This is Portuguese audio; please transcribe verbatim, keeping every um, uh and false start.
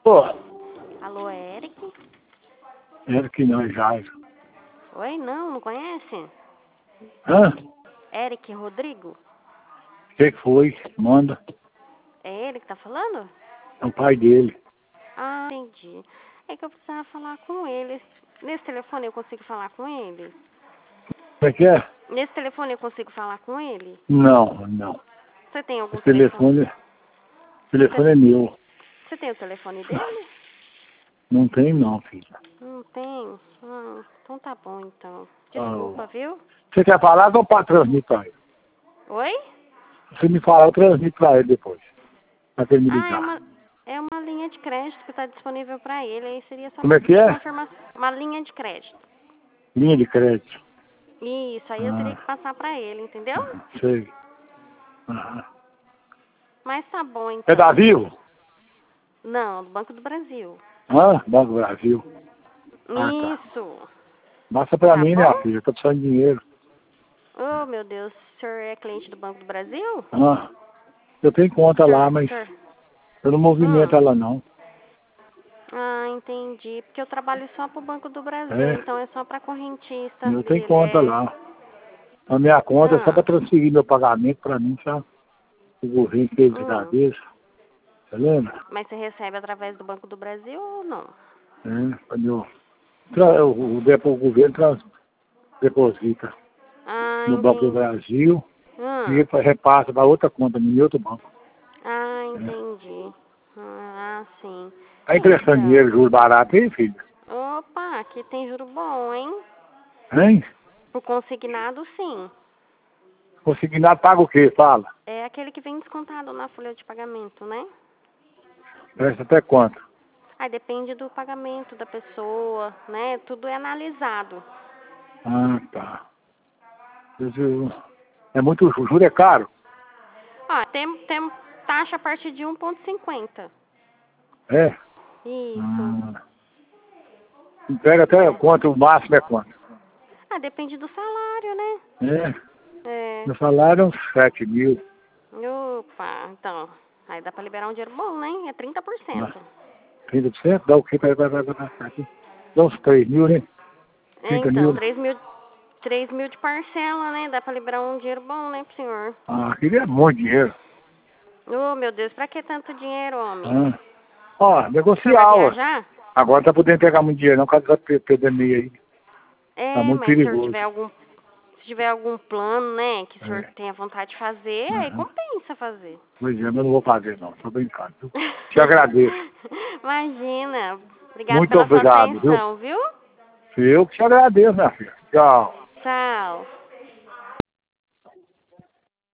Pô, Alô, é Eric? Eric não, é Jairo. Oi, não, não conhece? Hã? Eric Rodrigo? O que que foi? Manda. É ele que tá falando? É o pai dele. Ah, entendi. É que eu precisava falar com ele. Nesse telefone eu consigo falar com ele? Como é que é? Nesse telefone eu consigo falar com ele? Não, não. Você tem algum O telefone? telefone, o telefone é meu. Você tem o telefone dele? Não tem não, filha. Não tem? Ah, então tá bom, então. Ah, Desculpa, viu? você quer falar ou para transmitir pra ele? Oi? Se você me falar, eu transmito pra ele depois. Pra ele me Ah, é ligar. uma, é uma linha de crédito que está disponível para ele. Aí seria só Como é que é? confirmação. Uma linha de crédito. Linha de crédito. Isso, aí eu teria Ah, que passar para ele, entendeu? sei. Ah. Mas tá bom, É então. da Vivo? Não, do Banco do Brasil. Hã? Banco Brasil. Ah, tá. Isso. Massa pra Tá mim, né, bom? filha? Eu tô precisando de dinheiro. Oh, meu Deus. O senhor é cliente do Banco do Brasil? Ah, eu tenho O conta lá, senhor... mas senhor... eu não movimento Hum. ela não. Ah, entendi. Porque eu trabalho só pro Banco do Brasil, É, então é só pra correntista eu tenho dele, conta é. lá. A minha conta é só para Ah, transferir meu pagamento para mim, sabe? O governo fez de hum. cabeça. Você lembra? Mas você recebe através do Banco do Brasil ou não? É, quando eu, tra- o, o, depo- o governo trans, deposita Ah, no Banco do entendi. Brasil e Hum. depois repassa para outra conta, em outro banco. Ah, É. entendi. Ah, sim. Tá emprestando dinheiro, Então. juros barato, hein, filho? Opa, aqui tem juro bom, hein? Hein? Por consignado, sim. Consignado paga o quê? Fala. É aquele que vem descontado na folha de pagamento, né? Presta até quanto? Aí depende do pagamento da pessoa, né? Tudo é analisado. Ah, tá. Eu- É muito, o juro é caro? Ó, tem, tem taxa a partir de um vírgula cinquenta. É? Isso. Ah, entrega até É. quanto? O máximo é quanto? Ah, depende do salário, né? É. É. Meu salário é uns sete mil. Opa, então. Aí dá pra liberar um dinheiro bom, né? É trinta por Mas cento. trinta por cento dá o quê? Vai, vai, vai, vai, vai, aqui. Dá uns três mil, né? É, trinta então, mil. três mil, três mil de parcela, né? Dá pra liberar um dinheiro bom, né, pro senhor? Ah, queria muito dinheiro. Oh, meu Deus, pra que tanto dinheiro, homem? Ah. Ó, O senhor vai negociar, ó. viajar? Agora não tá podendo pegar muito dinheiro, não, por causa da epidemia aí. Tá É, muito mas se o senhor perigoso. tiver algum, se tiver algum plano, né, que o senhor É. tenha vontade de fazer, aí Uhum. compensa fazer. Pois é, mas eu não vou fazer, não. Tô brincando. Viu? Te agradeço. Imagina. Obrigada Muito pela sua obrigado, viu? atenção, viu? Eu que te agradeço, minha filha. Tchau. Tchau.